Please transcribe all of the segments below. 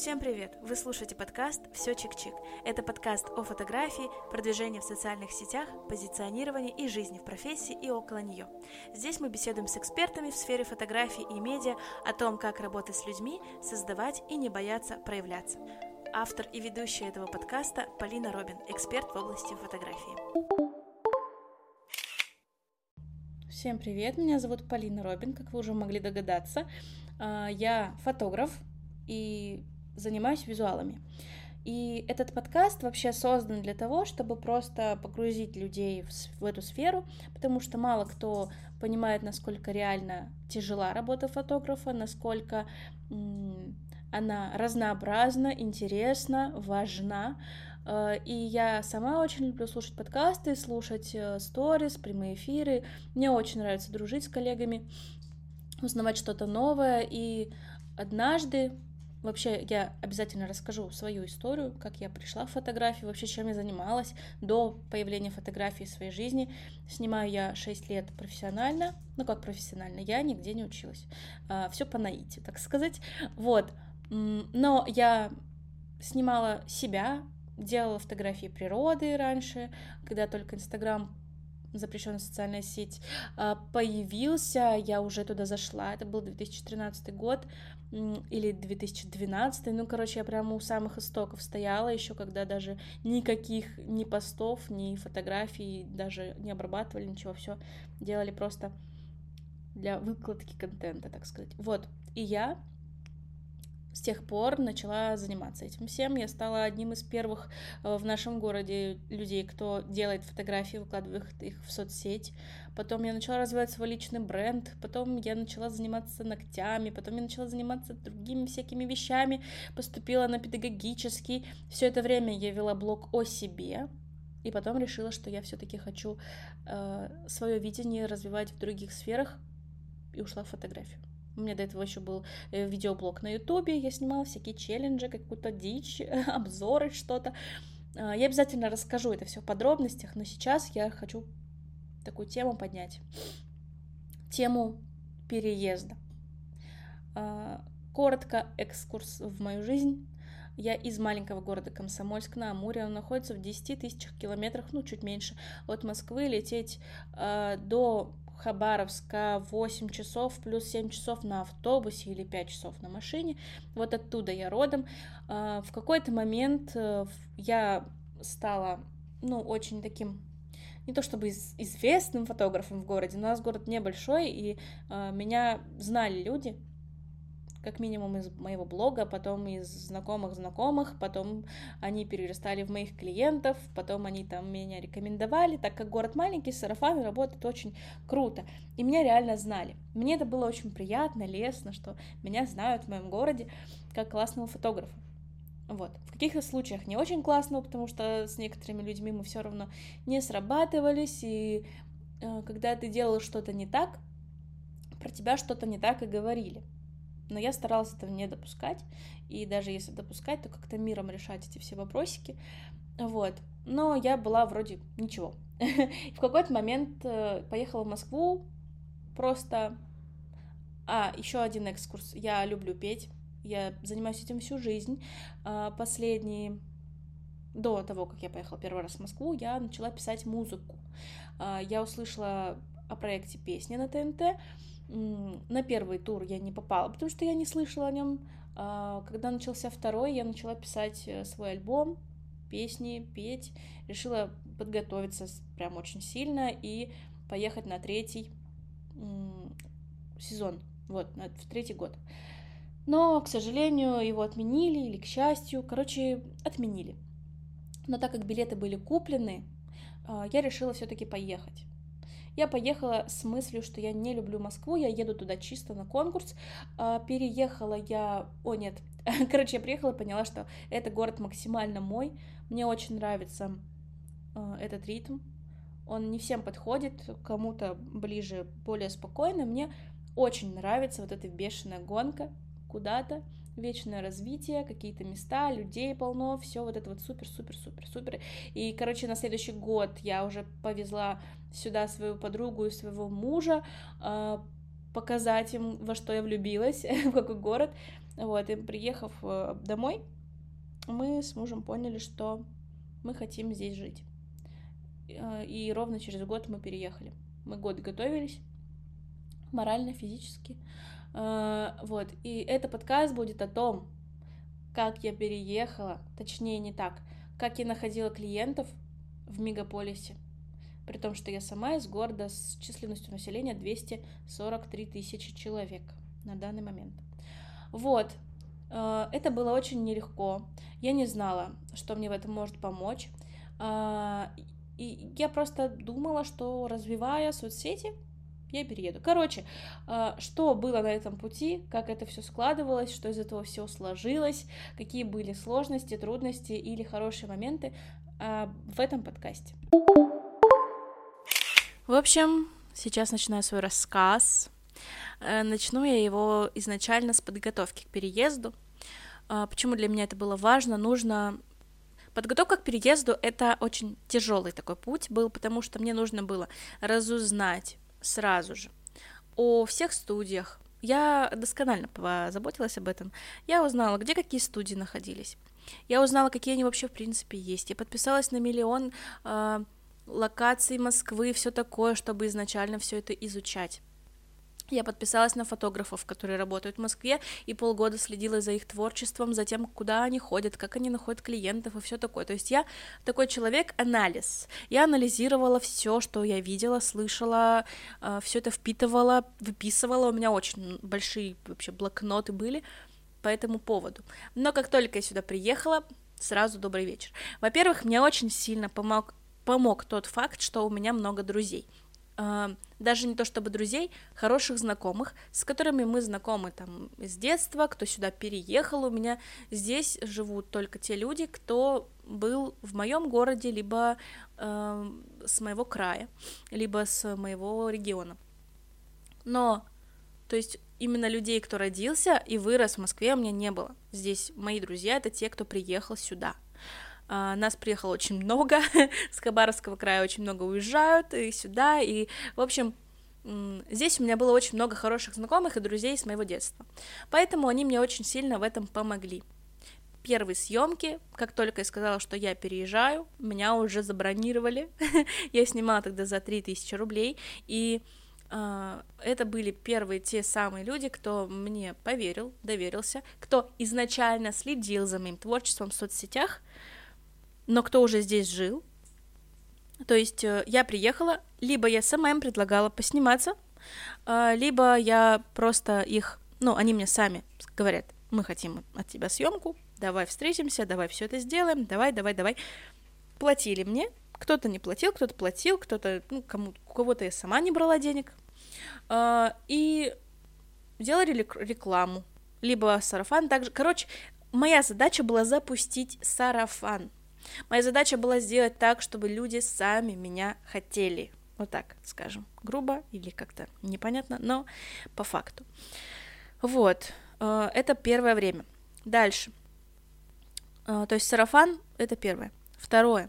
Всем привет! Вы слушаете подкаст «Все чик-чик». Это подкаст о фотографии, продвижении в социальных сетях, позиционировании и жизни в профессии и около нее. Здесь мы беседуем с экспертами в сфере фотографии и медиа о том, как работать с людьми, создавать и не бояться проявляться. Автор и ведущая этого подкаста Полина Робин, эксперт в области фотографии. Всем привет! Меня зовут Полина Робин, как вы уже могли догадаться. Я фотограф и занимаюсь визуалами. И этот подкаст вообще создан для того, чтобы просто погрузить людей в эту сферу, потому что мало кто понимает, насколько реально тяжела работа фотографа, насколько она разнообразна, интересна, важна. И я сама очень люблю слушать подкасты, слушать сторис, прямые эфиры. Мне очень нравится дружить с коллегами, узнавать что-то новое. И однажды вообще я обязательно расскажу свою историю, как я пришла в фотографию, вообще чем я занималась до появления фотографии в своей жизни. Снимаю я 6 лет профессионально, как профессионально, я нигде не училась, все по наитию, так сказать, вот. Но я снимала себя, делала фотографии природы раньше, когда только Инстаграм, запрещенная социальная сеть, появился, я уже туда зашла, это был 2013 год или 2012, я прямо у самых истоков стояла, еще когда даже никаких ни постов, ни фотографий даже не обрабатывали, ничего, все делали просто для выкладки контента, так сказать. Вот, и я с тех пор начала заниматься этим всем. Я стала одним из первых в нашем городе людей, кто делает фотографии, выкладывает их в соцсеть. Потом я начала развивать свой личный бренд. Потом я начала заниматься ногтями. Потом я начала заниматься другими всякими вещами. Поступила на педагогический. Все это время я вела блог о себе. И потом решила, что я все-таки хочу свое видение развивать в других сферах. И ушла в фотографию. У меня до этого еще был видеоблог на Ютубе, я снимала всякие челленджи, какую-то дичь, обзоры, что-то. Я обязательно расскажу это все в подробностях, но сейчас я хочу такую тему поднять. Тему переезда. Коротко экскурс в мою жизнь. Я из маленького города Комсомольск на Амуре, он находится в 10 тысячах километрах, чуть меньше, от Москвы. Лететь до Хабаровска 8 часов плюс 7 часов на автобусе или 5 часов на машине. Вот оттуда я родом. В какой-то момент я стала, очень таким, не то чтобы известным фотографом в городе, но у нас город небольшой, и меня знали люди, как минимум из моего блога, потом из знакомых, потом они перерастали в моих клиентов, потом они там меня рекомендовали, так как город маленький, сарафан работает очень круто, и меня реально знали. Мне это было очень приятно, лестно, что меня знают в моем городе как классного фотографа. Вот. В каких-то случаях не очень классного, потому что с некоторыми людьми мы все равно не срабатывались, и когда ты делал что-то не так, про тебя что-то не так и говорили. Но я старалась этого не допускать, и даже если допускать, то как-то миром решать эти все вопросики, вот. Но я была вроде ничего. В какой-то момент поехала в Москву, просто... еще один экскурс. Я люблю петь, я занимаюсь этим всю жизнь. До того, как я поехала первый раз в Москву, я начала писать музыку. Я услышала о проекте «Песни» на ТНТ. На первый тур я не попала, потому что я не слышала о нем. Когда начался второй, я начала писать свой альбом, песни, петь. Решила подготовиться прям очень сильно и поехать на третий сезон, в третий год. Но, к сожалению, его отменили, или к счастью, отменили. Но так как билеты были куплены, я решила все-таки поехать. Я поехала с мыслью, что я не люблю Москву, я еду туда чисто на конкурс. Переехала я... я приехала и поняла, что это город максимально мой. Мне очень нравится этот ритм. Он не всем подходит, кому-то ближе, более спокойно. Мне очень нравится вот эта бешеная гонка куда-то, вечное развитие, какие-то места, людей полно, все вот это вот супер. И, на следующий год я уже повезла сюда свою подругу и своего мужа, показать им, во что я влюбилась, в какой город. Вот, и приехав домой, мы с мужем поняли, что мы хотим здесь жить. И ровно через год мы переехали. Мы год готовились, морально, физически. Вот, и этот подкаст будет о том, как я переехала, точнее не так, как я находила клиентов в мегаполисе, при том, что я сама из города с численностью населения 243 тысячи человек на данный момент. Вот, это было очень нелегко, я не знала, что мне в этом может помочь, и я просто думала, что, развивая соцсети, я перееду. Короче, что было на этом пути, как это все складывалось, что из этого всего сложилось, какие были сложности, трудности или хорошие моменты в этом подкасте. В общем, сейчас начинаю свой рассказ. Начну я его изначально с подготовки к переезду. Почему для меня это было важно? Подготовка к переезду — это очень тяжелый такой путь был, потому что мне нужно было разузнать сразу же о всех студиях. Я досконально позаботилась об этом. Я узнала, где какие студии находились. Я узнала, какие они вообще в принципе есть. Я подписалась на миллион локаций Москвы, все такое, чтобы изначально все это изучать. Я подписалась на фотографов, которые работают в Москве, и полгода следила за их творчеством, за тем, куда они ходят, как они находят клиентов и все такое. То есть я такой человек-анализ. Я анализировала все, что я видела, слышала, все это впитывала, выписывала. У меня очень большие вообще блокноты были по этому поводу. Но как только я сюда приехала, сразу добрый вечер. Во-первых, мне очень сильно помог тот факт, что у меня много друзей. Даже не то чтобы друзей, хороших знакомых, с которыми мы знакомы там с детства, кто сюда переехал. У меня здесь живут только те люди, кто был в моем городе, либо с моего края, либо с моего региона. Но, то есть, именно людей, кто родился и вырос в Москве, у меня не было. Здесь мои друзья — это те, кто приехал сюда. Нас приехало очень много, с Хабаровского края очень много уезжают и сюда, и, в общем, здесь у меня было очень много хороших знакомых и друзей с моего детства, поэтому они мне очень сильно в этом помогли. Первые съемки, как только я сказала, что я переезжаю, меня уже забронировали, я снимала тогда за 3000 рублей, и это были первые те самые люди, кто мне поверил, доверился, кто изначально следил за моим творчеством в соцсетях, но кто уже здесь жил. То есть я приехала, либо я сама им предлагала посниматься, либо я просто их, они мне сами говорят: мы хотим от тебя съемку, давай встретимся, давай все это сделаем, давай. Платили мне, кто-то не платил, кто-то платил, кто-то, у кого-то я сама не брала денег, и делали рекламу, либо сарафан также. Короче, моя задача была запустить сарафан. Моя задача была сделать так, чтобы люди сами меня хотели. Вот так, скажем, грубо или как-то непонятно, но по факту. Вот, это первое время. Дальше. То есть сарафан — это первое. Второе.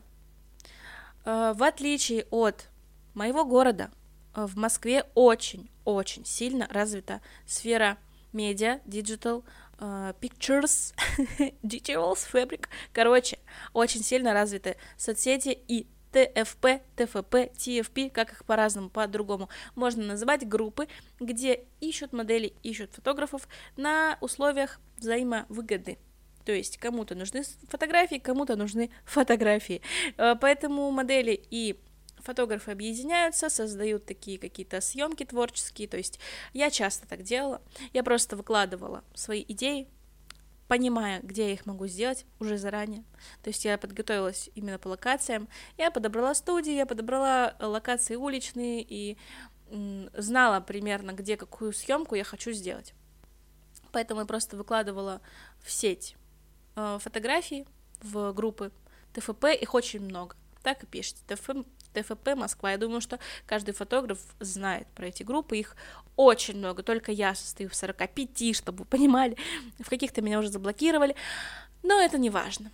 В отличие от моего города, в Москве очень-очень сильно развита сфера медиа, digital, pictures, details, fabric. Короче, очень сильно развиты соцсети и ТФП, ТФП, TFP, как их по-разному, по-другому можно называть, группы, где ищут модели, ищут фотографов на условиях взаимовыгоды. То есть кому-то нужны фотографии, кому-то нужны фотографии. Поэтому модели и фотографы объединяются, создают такие какие-то съемки творческие. То есть я часто так делала. Я просто выкладывала свои идеи, понимая, где я их могу сделать уже заранее. То есть я подготовилась именно по локациям. Я подобрала студии, я подобрала локации уличные и знала примерно, где какую съемку я хочу сделать. Поэтому я просто выкладывала в сеть фотографии в группы ТФП, их очень много. Так и пишите. ТФП Москва. Я думаю, что каждый фотограф знает про эти группы, их очень много, только я состою в 45, чтобы вы понимали, в каких-то меня уже заблокировали, но это не важно.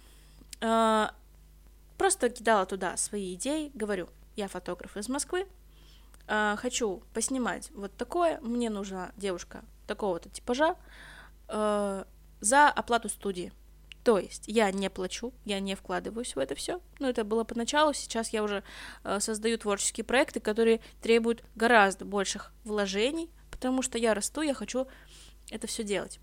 Просто кидала туда свои идеи, говорю: я фотограф из Москвы, хочу поснимать вот такое, мне нужна девушка такого-то типажа, за оплату студии. То есть я не плачу, я не вкладываюсь в это все. Ну, это было поначалу, сейчас я уже создаю творческие проекты, которые требуют гораздо больших вложений, потому что я расту, я хочу это все делать.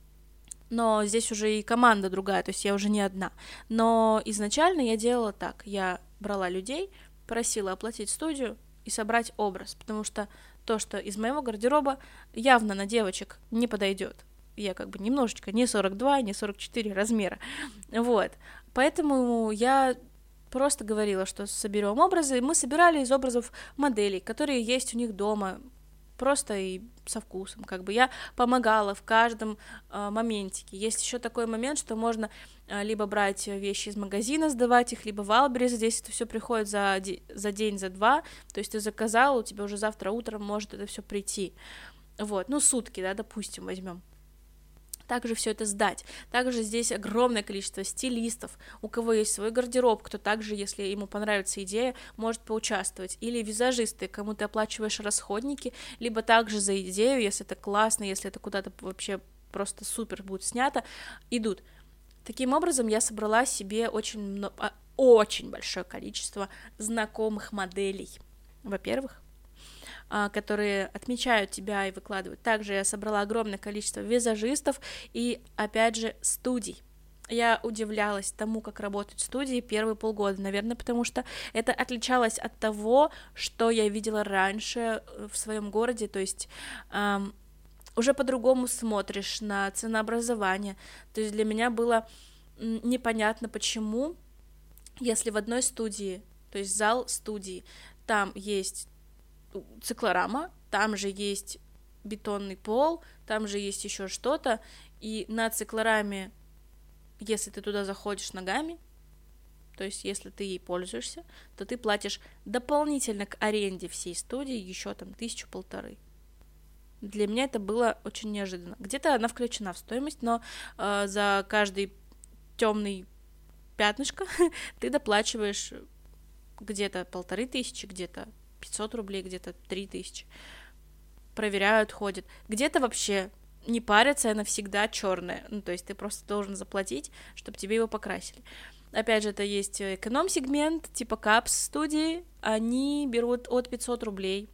Но здесь уже и команда другая, то есть я уже не одна. Но изначально я делала так, я брала людей, просила оплатить студию и собрать образ, потому что то, что из моего гардероба явно на девочек не подойдет. Я как бы немножечко не 42, не 44 размера, вот. Поэтому я просто говорила, что соберем образы, и мы собирали из образов моделей, которые есть у них дома, просто и со вкусом, как бы я помогала в каждом моментике. Есть еще такой момент, что можно либо брать вещи из магазина, сдавать их, либо в Альберис, здесь это все приходит за день, за два, то есть ты заказал, у тебя уже завтра утром может это все прийти, вот, ну сутки, да, допустим, возьмем. Также все это сдать. Также здесь огромное количество стилистов, у кого есть свой гардероб, кто также, если ему понравится идея, может поучаствовать. Или визажисты, кому ты оплачиваешь расходники, либо также за идею, если это классно, если это куда-то вообще просто супер будет снято, идут. Таким образом, я собрала себе очень большое количество знакомых моделей. Во-первых, которые отмечают тебя и выкладывают. Также я собрала огромное количество визажистов и, опять же, студий. Я удивлялась тому, как работают студии первые полгода, наверное, потому что это отличалось от того, что я видела раньше в своем городе, то есть уже по-другому смотришь на ценообразование. То есть для меня было непонятно, почему, если в одной студии, то есть зал студии, там есть циклорама, там же есть бетонный пол, там же есть еще что-то, и на циклораме, если ты туда заходишь ногами, то есть если ты ей пользуешься, то ты платишь дополнительно к аренде всей студии еще там 1000-1500. Для меня это было очень неожиданно. Где-то она включена в стоимость, но за каждый темный пятнышко ты доплачиваешь где-то 1500, где-то 500 рублей, где-то 3000. Проверяют, ходят. Где-то вообще не парятся, она всегда черная. Ну, то есть ты просто должен заплатить, чтобы тебе его покрасили. Опять же, это есть эконом-сегмент, типа капс студии, они берут от 500 рублей.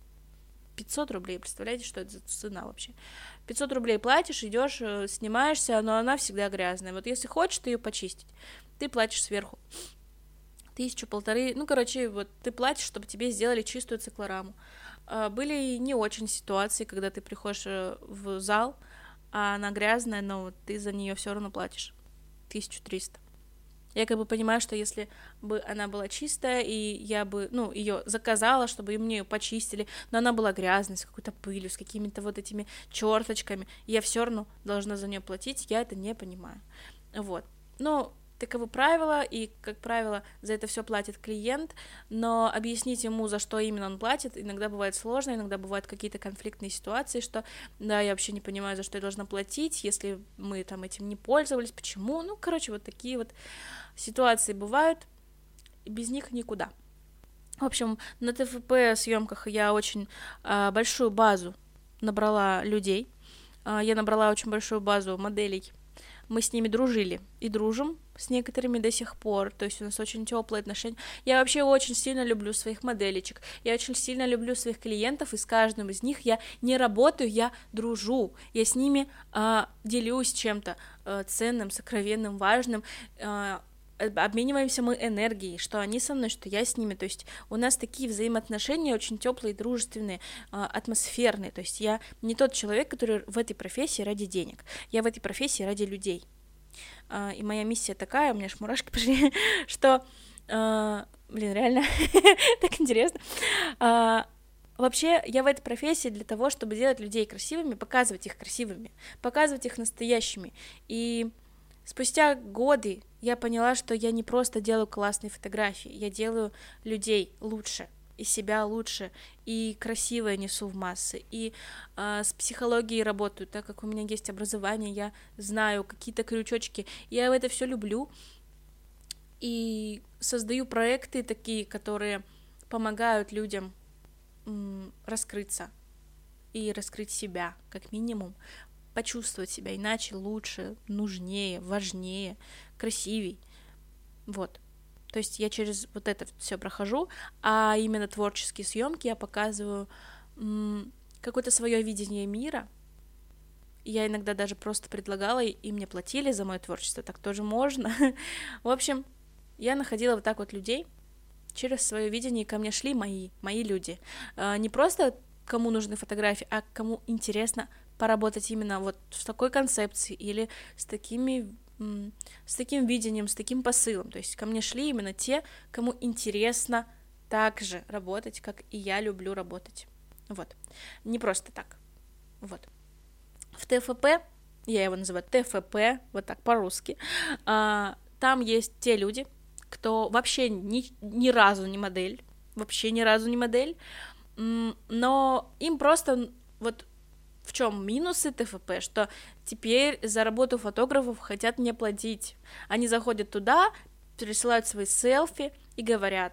500 рублей, представляете, что это за цена вообще? 500 рублей платишь, идешь, снимаешься, но она всегда грязная. Вот если хочешь ты ее почистить, ты платишь сверху 1000-1500, ну, короче, вот ты платишь, чтобы тебе сделали чистую циклораму. Были не очень ситуации, когда ты приходишь в зал, а она грязная, но вот ты за нее все равно платишь 1300. Я как бы понимаю, что если бы она была чистая, и я бы, ну, ее заказала, чтобы мне ее почистили, но она была грязной, с какой-то пылью, с какими-то вот этими черточками, я все равно должна за нее платить, я это не понимаю. Вот. Но таковы правила, и, как правило, за это все платит клиент, но объяснить ему, за что именно он платит, иногда бывает сложно, иногда бывают какие-то конфликтные ситуации, что, да, я вообще не понимаю, за что я должна платить, если мы там этим не пользовались, почему, ну, короче, вот такие вот ситуации бывают, и без них никуда. В общем, на ТФП съемках я очень большую базу набрала людей, я набрала очень большую базу моделей. Мы с ними дружили и дружим с некоторыми до сих пор, то есть у нас очень теплые отношения. Я вообще очень сильно люблю своих моделечек, я очень сильно люблю своих клиентов, и с каждым из них я не работаю, я дружу, я с ними делюсь чем-то ценным, сокровенным, важным, обмениваемся мы энергией, что они со мной, что я с ними, то есть у нас такие взаимоотношения очень теплые, дружественные, атмосферные, то есть я не тот человек, который в этой профессии ради денег, я в этой профессии ради людей, и моя миссия такая, у меня аж мурашки пошли, что, реально, так интересно, вообще, я в этой профессии для того, чтобы делать людей красивыми, показывать их красивыми, показывать их настоящими, и спустя годы я поняла, что я не просто делаю классные фотографии, я делаю людей лучше, и себя лучше, и красивое несу в массы, и с психологией работаю, так как у меня есть образование, я знаю какие-то крючочки, я это все люблю, и создаю проекты такие, которые помогают людям раскрыться и раскрыть себя, как минимум, почувствовать себя иначе, лучше, нужнее, важнее, красивей. Вот. То есть я через вот это все прохожу, а именно творческие съемки я показываю какое-то свое видение мира. Я иногда даже просто предлагала, и мне платили за мое творчество, так тоже можно. В общем, я находила вот так вот людей через свое видение, и ко мне шли мои люди. Не просто кому нужны фотографии, а кому интересно поработать именно вот в такой концепции или с таким видением, с таким посылом. То есть ко мне шли именно те, кому интересно так же работать, как и я люблю работать. Вот. Не просто так. Вот. В ТФП, я его называю ТФП, вот так по-русски, там есть те люди, кто вообще ни разу не модель, но им просто вот в чем минусы ТФП, что теперь за работу фотографов хотят мне платить. Они заходят туда, присылают свои селфи и говорят: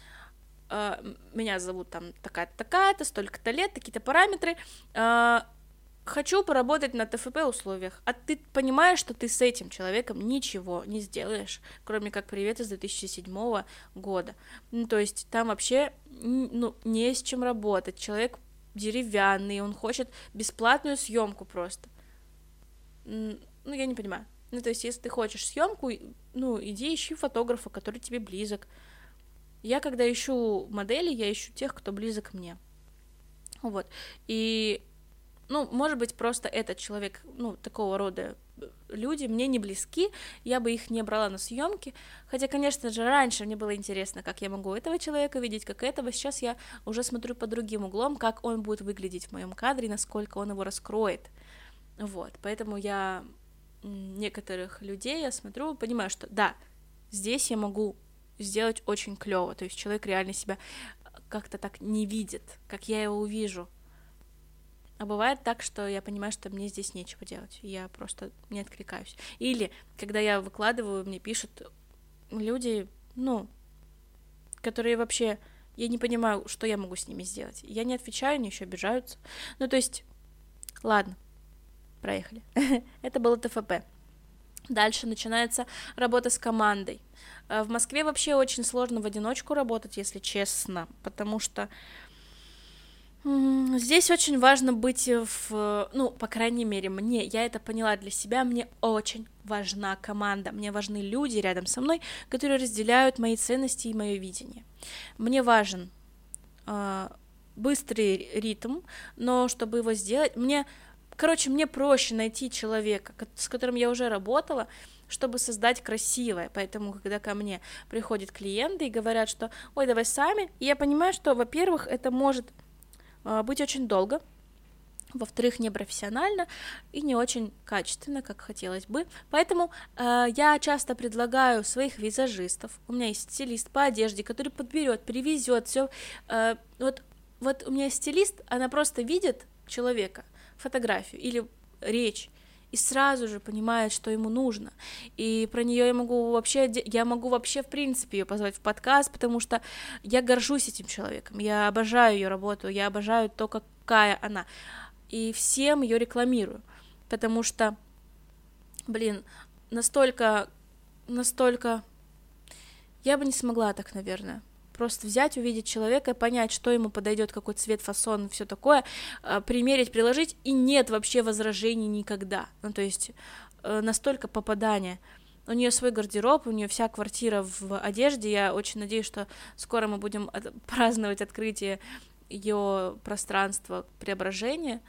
меня зовут там такая-то, такая-то, столько-то лет, такие-то параметры, хочу поработать на ТФП условиях, а ты понимаешь, что ты с этим человеком ничего не сделаешь, кроме как привет из 2007 года. То есть там вообще, не с чем работать, человек деревянный, он хочет бесплатную съемку просто. Я не понимаю. То есть если ты хочешь съемку, иди ищи фотографа, который тебе близок. Я, когда ищу модели, я ищу тех, кто близок мне. Вот. И может быть, просто этот человек, такого рода люди мне не близки, я бы их не брала на съемки, хотя, конечно же, раньше мне было интересно, как я могу этого человека видеть, как этого, сейчас я уже смотрю под другим углом, как он будет выглядеть в моем кадре, насколько он его раскроет, вот, поэтому я некоторых людей, я смотрю, понимаю, что да, здесь я могу сделать очень клево, то есть человек реально себя как-то так не видит, как я его увижу. А бывает так, что я понимаю, что мне здесь нечего делать, я просто не откликаюсь. Или, когда я выкладываю, мне пишут люди, которые вообще... Я не понимаю, что я могу с ними сделать. Я не отвечаю, они еще обижаются. То есть, ладно, проехали. Это было ТФП. Дальше начинается работа с командой. В Москве вообще очень сложно в одиночку работать, если честно, потому что здесь очень важно быть по крайней мере, я это поняла для себя, мне очень важна команда, мне важны люди рядом со мной, которые разделяют мои ценности и мое видение. Мне важен быстрый ритм, но чтобы его сделать, мне проще найти человека, с которым я уже работала, чтобы создать красивое, поэтому, когда ко мне приходят клиенты и говорят, что «Ой, давай сами», я понимаю, что, во-первых, это может быть очень долго, во-вторых, непрофессионально и не очень качественно, как хотелось бы. Поэтому я часто предлагаю своих визажистов. У меня есть стилист по одежде, который подберет, привезет все. Вот у меня есть стилист, она просто видит человека, фотографию или речь, и сразу же понимает, что ему нужно. И про нее я могу вообще в принципе ее позвать в подкаст, потому что я горжусь этим человеком, я обожаю ее работу, я обожаю то, какая она, и всем ее рекламирую, потому что, настолько я бы не смогла так, наверное. Просто взять, увидеть человека, понять, что ему подойдет, какой цвет, фасон, все такое, примерить, приложить, и нет вообще возражений никогда. То есть настолько попадание. У нее свой гардероб, у нее вся квартира в одежде. Я очень надеюсь, что скоро мы будем праздновать открытие ее пространства преображения.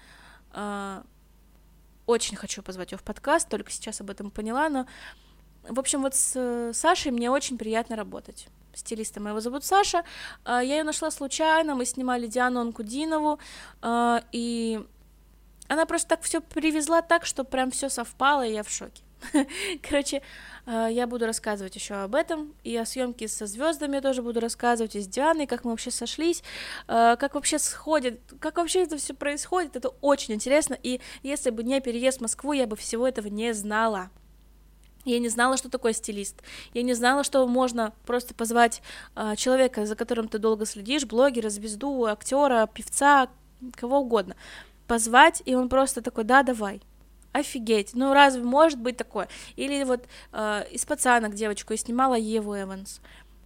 Очень хочу позвать ее в подкаст, только сейчас об этом поняла, но в общем, вот с Сашей мне очень приятно работать. Стилиста моего зовут Саша, я ее нашла случайно, мы снимали Диану Анкудинову, и она просто так все привезла так, что прям все совпало, и я в шоке. Короче, я буду рассказывать еще об этом, и о съемке со звездами я тоже буду рассказывать, и с Дианой, как мы вообще сошлись, как вообще это все происходит, это очень интересно, и если бы не переезд в Москву, я бы всего этого не знала. Я не знала, что такое стилист. Я не знала, что можно просто позвать человека, за которым ты долго следишь, блогера, звезду, актера, певца, кого угодно. Позвать, и он просто такой: да, давай. офигеть, ну разве может быть такое? Или вот из «Пацанок» девочку я снимала, Еву Эванс.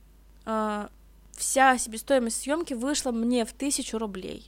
Вся себестоимость съемки вышла мне в 1000 рублей.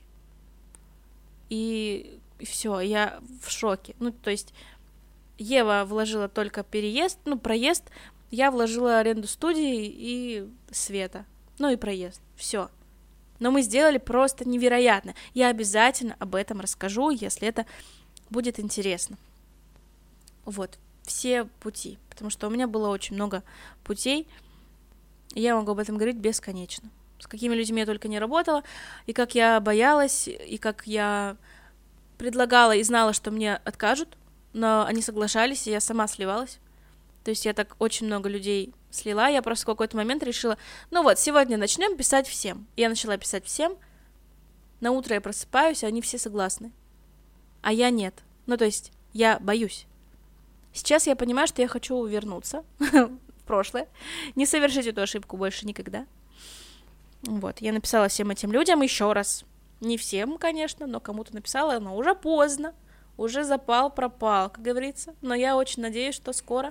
И все, я в шоке. Ну, то есть Ева вложила только переезд, проезд, я вложила аренду студии и света, и проезд, все. Но мы сделали просто невероятно. Я обязательно об этом расскажу, если это будет интересно. Вот, все пути, потому что у меня было очень много путей, и я могу об этом говорить бесконечно. С какими людьми я только не работала, и как я боялась, и как я предлагала и знала, что мне откажут, но они соглашались, и я сама сливалась. То есть я так очень много людей слила, я просто в какой-то момент решила, сегодня начнем писать всем. Я начала писать всем, на утро я просыпаюсь, и они все согласны. А я нет. То есть я боюсь. Сейчас я понимаю, что я хочу вернуться в прошлое, не совершить эту ошибку больше никогда. Вот, я написала всем этим людям еще раз. Не всем, конечно, но кому-то написала, но уже поздно, уже пропал, как говорится. Но я очень надеюсь, что скоро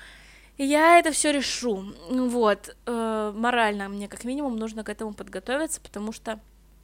я это все решу. Вот, морально мне как минимум нужно к этому подготовиться, потому что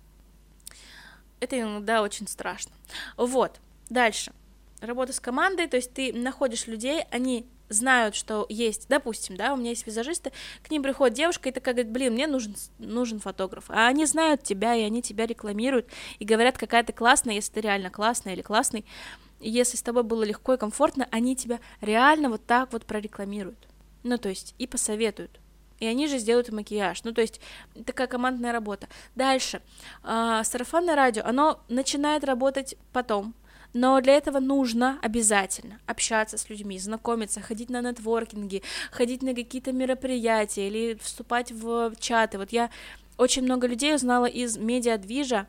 это иногда очень страшно. Вот, дальше. Работа с командой, то есть ты находишь людей, они знают, что есть, допустим, да, у меня есть визажисты, к ним приходит девушка и такая говорит, мне нужен фотограф, а они знают тебя, и они тебя рекламируют, и говорят, какая ты классная, если ты реально классная или классный, и если с тобой было легко и комфортно, они тебя реально вот так вот прорекламируют, то есть и посоветуют, и они же сделают макияж, то есть такая командная работа. Дальше, сарафанное радио, оно начинает работать потом, но для этого нужно обязательно общаться с людьми, знакомиться, ходить на нетворкинги, ходить на какие-то мероприятия или вступать в чаты. Вот я очень много людей узнала из медиадвижа,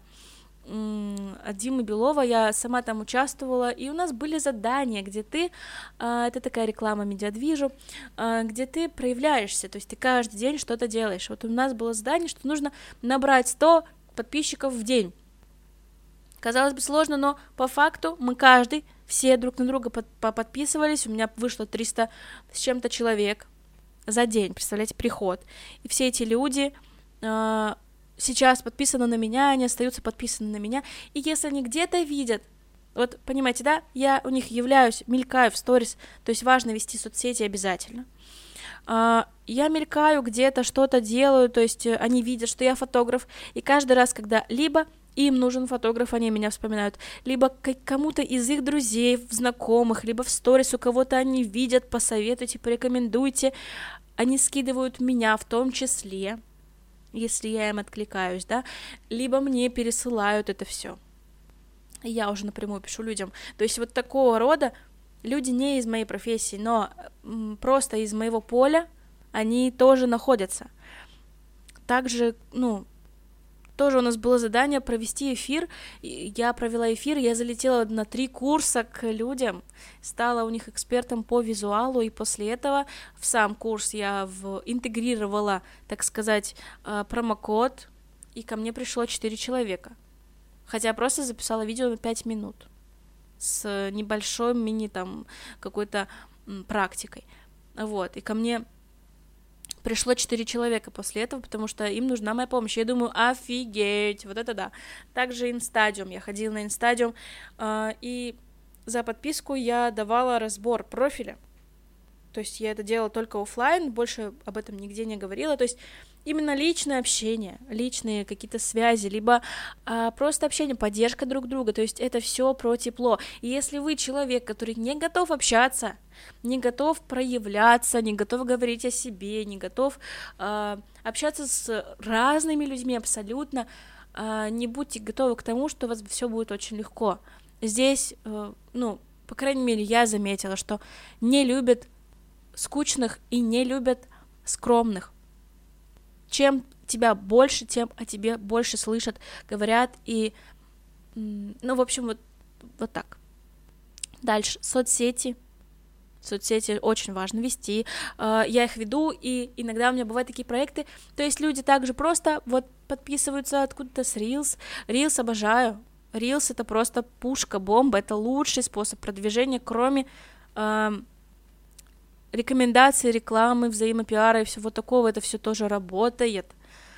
от Димы Белова, я сама там участвовала, и у нас были задания, где ты, это такая реклама медиадвижу, где ты проявляешься, то есть ты каждый день что-то делаешь. Вот у нас было задание, что нужно набрать 100 подписчиков в день. Казалось бы, сложно, но по факту мы все друг на друга подписывались, у меня вышло 300 с чем-то человек за день, представляете, приход. И все эти люди сейчас подписаны на меня, они остаются подписаны на меня, и если они где-то видят, вот понимаете, да, я у них являюсь, мелькаю в сторис, то есть важно вести соцсети обязательно. Я мелькаю где-то, что-то делаю, то есть они видят, что я фотограф, и каждый раз, когда либо им нужен фотограф, они меня вспоминают, либо кому-то из их друзей, знакомых, либо в сторис у кого-то они видят, посоветуйте, порекомендуйте, они скидывают меня в том числе, если я им откликаюсь, да, либо мне пересылают это все. Я уже напрямую пишу людям. То есть вот такого рода люди не из моей профессии, но просто из моего поля они тоже находятся. Также, тоже у нас было задание провести эфир, я провела эфир, я залетела на 3 курса к людям, стала у них экспертом по визуалу, и после этого в сам курс я интегрировала, так сказать, промокод, и ко мне пришло 4 человека, хотя просто записала видео на 5 минут с небольшой какой-то практикой, вот, и ко мне пришло 4 человека после этого, потому что им нужна моя помощь. Я думаю, офигеть, вот это да. Также Инстадиум, я ходила на Инстадиум, и за подписку я давала разбор профиля. То есть я это делала только офлайн, больше об этом нигде не говорила. То есть именно личное общение, личные какие-то связи, либо просто общение, поддержка друг друга. То есть это все про тепло. И если вы человек, который не готов общаться, не готов проявляться, не готов говорить о себе, не готов общаться с разными людьми абсолютно, не будьте готовы к тому, что у вас все будет очень легко. Здесь, по крайней мере, я заметила, что не любят скучных и не любят скромных. Чем тебя больше, тем о тебе больше слышат, говорят, и, в общем, вот так. Дальше, соцсети очень важно вести, я их веду, и иногда у меня бывают такие проекты, то есть люди также просто подписываются откуда-то с Reels обожаю, Reels — это просто пушка, бомба, это лучший способ продвижения, кроме рекомендаций, рекламы, взаимопиара и всего такого, это все тоже работает.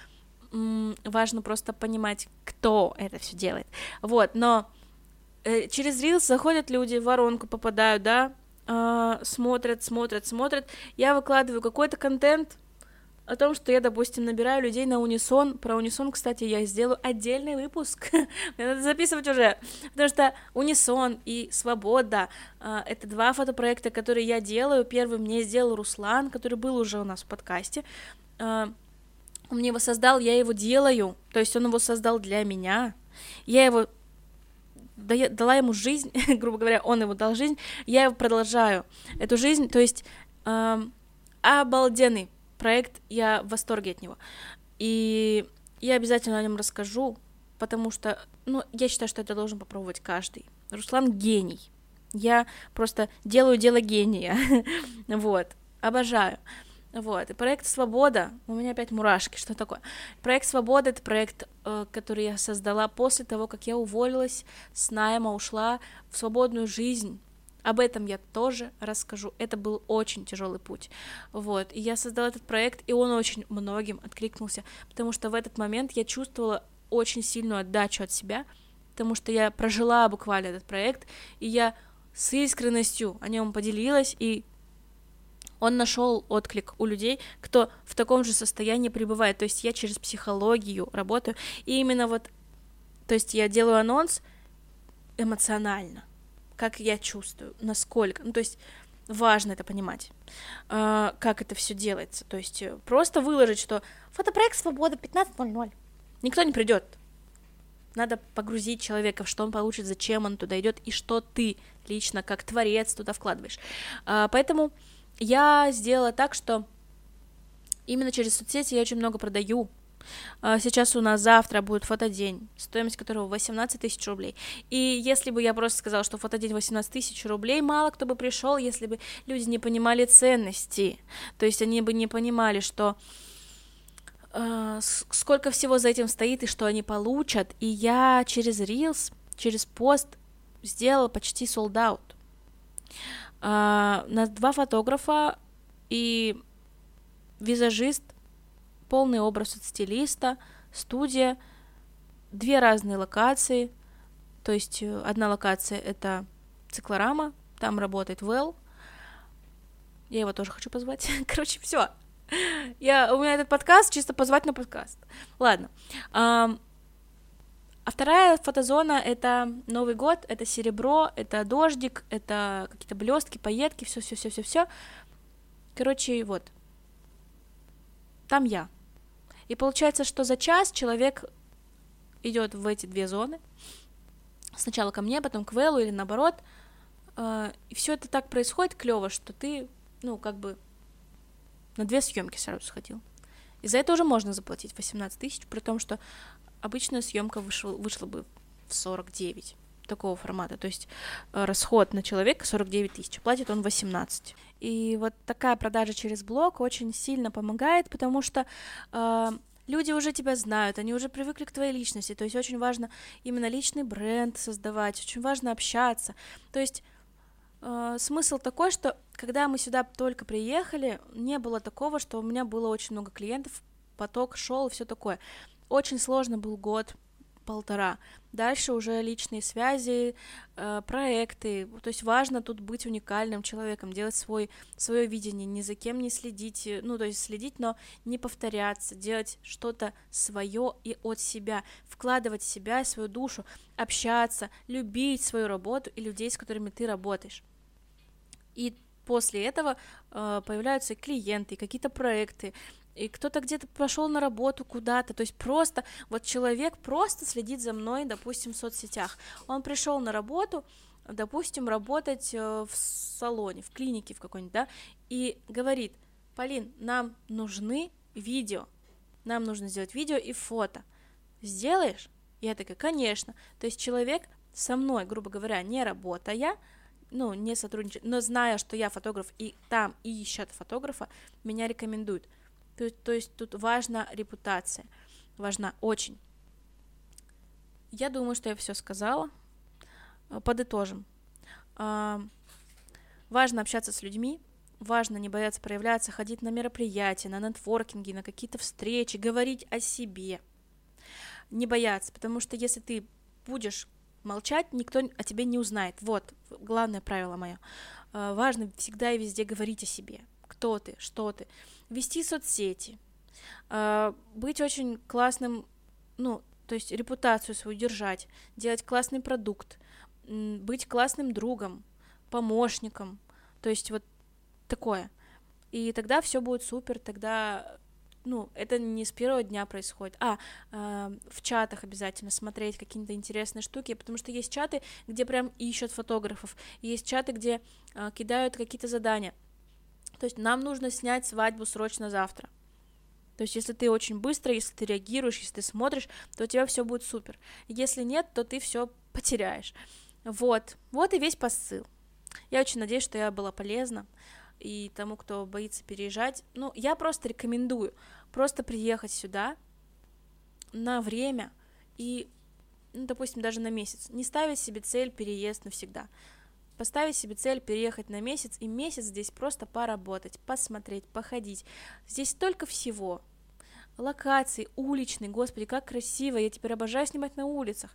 Важно просто понимать, кто это все делает. Вот, но через Reels заходят люди, в воронку попадают, да, смотрят. Я выкладываю какой-то контент о том, что я, допустим, набираю людей на унисон. Про унисон, кстати, я сделаю отдельный выпуск. Мне надо записывать уже, потому что унисон и свобода — это два фотопроекта, которые я делаю. Первый мне сделал Руслан, который был уже у нас в подкасте. Он мне его создал, я его делаю. То есть он его создал для меня. Я его дала ему жизнь, грубо говоря, он ему дал жизнь. Я его продолжаю, эту жизнь. То есть обалденный проект, я в восторге от него. И я обязательно о нем расскажу, потому что, я считаю, что это должен попробовать каждый. Руслан гений. Я просто делаю дело гения. Вот. Обожаю. Вот. И проект «Свобода», у меня опять мурашки, что такое? Проект «Свобода» — это проект, который я создала после того, как я уволилась с найма, ушла в свободную жизнь. Об этом я тоже расскажу. Это был очень тяжелый путь. Вот. И я создала этот проект, и он очень многим откликнулся, потому что в этот момент я чувствовала очень сильную отдачу от себя, потому что я прожила буквально этот проект, и я с искренностью о нем поделилась, и он нашел отклик у людей, кто в таком же состоянии пребывает. То есть я через психологию работаю, и именно то есть я делаю анонс эмоционально, как я чувствую, насколько, то есть важно это понимать, как это все делается, то есть просто выложить, что фотопроект «Свобода» 15:00, никто не придет, надо погрузить человека, в что он получит, зачем он туда идет, и что ты лично, как творец, туда вкладываешь, поэтому я сделала так, что именно через соцсети я очень много продаю. Сейчас у нас завтра будет фотодень, стоимость которого 18 000 рублей. И если бы я просто сказала, что фотодень 18 000 рублей, мало кто бы пришел, если бы люди не понимали ценности. То есть они бы не понимали, что сколько всего за этим стоит и что они получат. И я через Reels, через пост сделала почти sold out. На 2 фотографа и визажист, полный образ от стилиста, студия, 2 разные локации, то есть одна локация — это циклорама, там работает Вэл, я его тоже хочу позвать, короче, все, у меня этот подкаст чисто позвать на подкаст, ладно, а 2-я фотозона — это Новый год, это серебро, это дождик, это какие-то блестки, пайетки, все, короче, вот, там я. И получается, что за час человек идет в эти 2 зоны. Сначала ко мне, потом к Вэлу или наоборот. И все это так происходит клево, что ты, как бы на 2 съемки сразу сходил. И за это уже можно заплатить 18 000, при том, что обычная съемка вышла бы в 49 такого формата. То есть расход на человека 49 000, платит он 18. И вот такая продажа через блог очень сильно помогает, потому что люди уже тебя знают, они уже привыкли к твоей личности, то есть очень важно именно личный бренд создавать, очень важно общаться. То есть смысл такой, что когда мы сюда только приехали, не было такого, что у меня было очень много клиентов, поток шел и все такое. Очень сложно был 1-1.5 года. Дальше уже личные связи, проекты. То есть важно тут быть уникальным человеком, делать свое видение, ни за кем не следить, то есть следить, но не повторяться, делать что-то свое и от себя, вкладывать в себя, свою душу, общаться, любить свою работу и людей, с которыми ты работаешь. И после этого появляются клиенты, какие-то проекты, и кто-то где-то пошел на работу куда-то, то есть просто вот человек просто следит за мной, допустим, в соцсетях. Он пришел на работу, допустим, работать в салоне, в клинике в какой-нибудь, да, и говорит: Полин, нам нужны видео, нам нужно сделать видео и фото. Сделаешь? Я такая: конечно. То есть человек со мной, грубо говоря, не работая, не сотрудничает, но зная, что я фотограф, и там ищут фотографа, меня рекомендуют. То есть тут важна репутация, важна очень. я думаю, что я все сказала. Подытожим. Важно общаться с людьми, важно не бояться проявляться, ходить на мероприятия, на нетворкинги, на какие-то встречи, говорить о себе. Не бояться, потому что если ты будешь молчать, никто о тебе не узнает. Вот, главное правило мое. Важно всегда и везде говорить о себе. Кто ты, что ты. Вести соцсети. Быть очень классным, то есть репутацию свою держать, делать классный продукт, быть классным другом, помощником. То есть вот такое. И тогда все будет супер, тогда это не с первого дня происходит. В чатах обязательно смотреть какие-то интересные штуки, потому что есть чаты, где прям ищут фотографов, есть чаты, где кидают какие-то задания. То есть нам нужно снять свадьбу срочно завтра. То есть если ты очень быстро, если ты реагируешь, если ты смотришь, то у тебя все будет супер. Если нет, то ты все потеряешь. Вот и весь посыл. Я очень надеюсь, что я была полезна. И тому, кто боится переезжать, я просто рекомендую просто приехать сюда на время и, допустим, даже на месяц. Не ставить себе цель переезд навсегда. Поставить себе цель переехать на месяц, и месяц здесь просто поработать, посмотреть, походить. Здесь столько всего. Локации, уличные, господи, как красиво, я теперь обожаю снимать на улицах.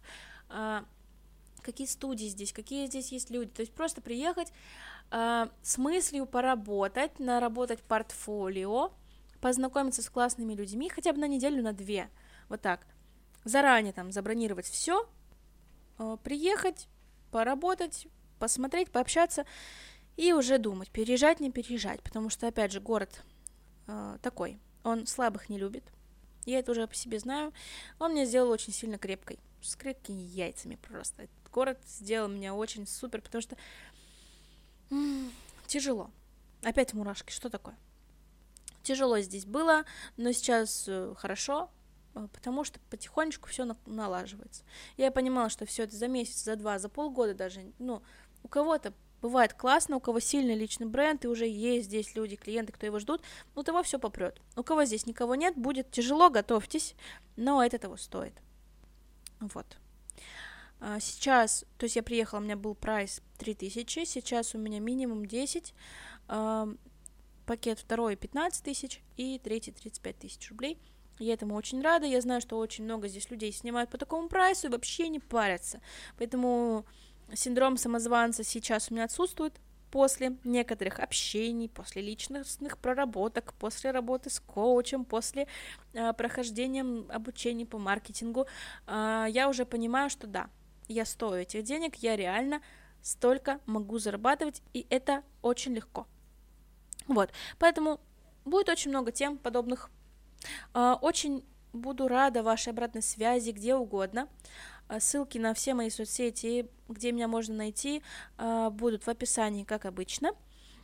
Какие студии здесь, какие здесь есть люди. То есть просто приехать с мыслью поработать, наработать портфолио, познакомиться с классными людьми, хотя бы на неделю, на 2, вот так. Заранее там забронировать все, приехать, поработать, посмотреть, пообщаться и уже думать, переезжать, не переезжать, потому что, опять же, город такой, он слабых не любит, я это уже по себе знаю, он меня сделал очень сильно крепкой, с крепкими яйцами просто. Этот город сделал меня очень супер, потому что тяжело. Опять мурашки, что такое? Тяжело здесь было, но сейчас хорошо, потому что потихонечку все налаживается. Я понимала, что все это за месяц, за 2, за полгода даже, у кого-то бывает классно, у кого сильный личный бренд, и уже есть здесь люди, клиенты, кто его ждут, у того все попрет. У кого здесь никого нет, будет тяжело, готовьтесь, но это того стоит. Вот. Сейчас, то есть я приехала, у меня был прайс 3000, сейчас у меня минимум 10, пакет второй 15 тысяч и третий 35 тысяч рублей. Я этому очень рада, я знаю, что очень много здесь людей снимают по такому прайсу и вообще не парятся. Поэтому синдром самозванца сейчас у меня отсутствует после некоторых общений, после личностных проработок, после работы с коучем, после прохождения обучений по маркетингу. Я уже понимаю, что да, я стою этих денег, я реально столько могу зарабатывать, и это очень легко. Вот, поэтому будет очень много тем подобных. Очень буду рада вашей обратной связи где угодно. Ссылки на все мои соцсети, где меня можно найти, будут в описании, как обычно.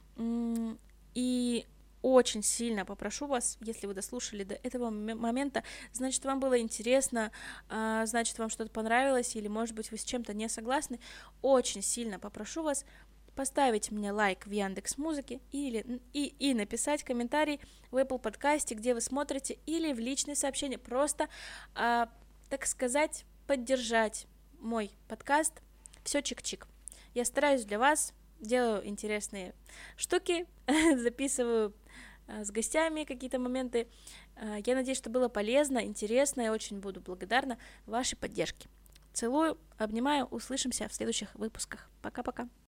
И очень сильно попрошу вас, если вы дослушали до этого момента, значит, вам было интересно, значит, вам что-то понравилось, или, может быть, вы с чем-то не согласны, очень сильно попрошу вас поставить мне лайк в Яндекс.Музыке и написать комментарий в Apple подкасте, где вы смотрите, или в личные сообщения, просто, так сказать, поддержать мой подкаст. Все чик-чик. Я стараюсь для вас, делаю интересные штуки, записываю с гостями какие-то моменты. Я надеюсь, что было полезно, интересно, и очень буду благодарна вашей поддержке. Целую, обнимаю, услышимся в следующих выпусках. Пока-пока.